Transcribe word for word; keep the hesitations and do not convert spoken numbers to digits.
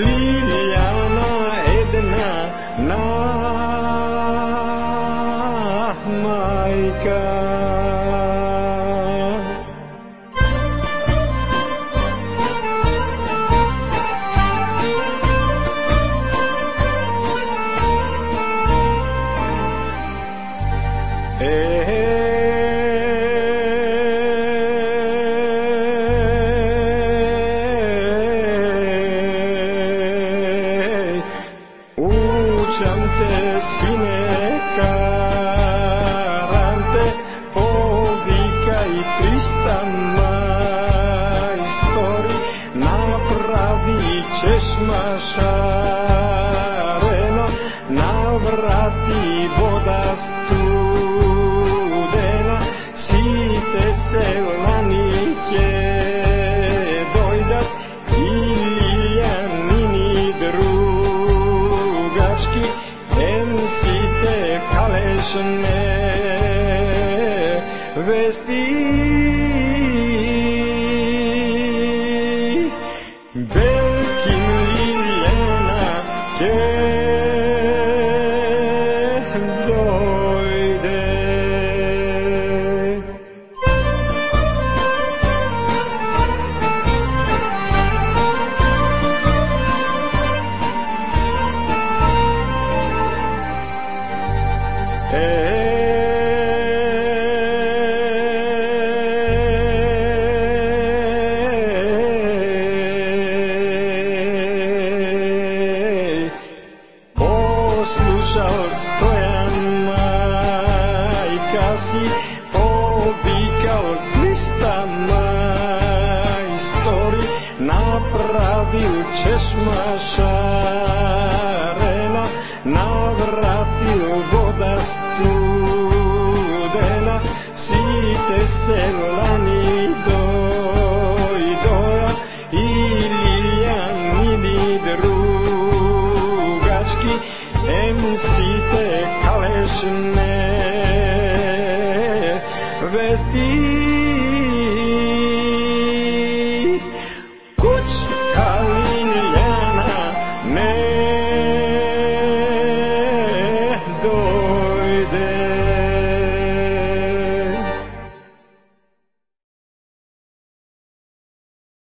Liljana jedna, nah majka. Učante, sine, karante, povikaj pristan majstori, napravit ćeš mašareno, navrati voda studena, site se lanike dojdas i Liljanini drugački, em site kalešne vesti. Belkim Liljana će dojde. Stojan majka si, povikao dvista majstori, napravil ćeš mašarena, navratil voda studena, site se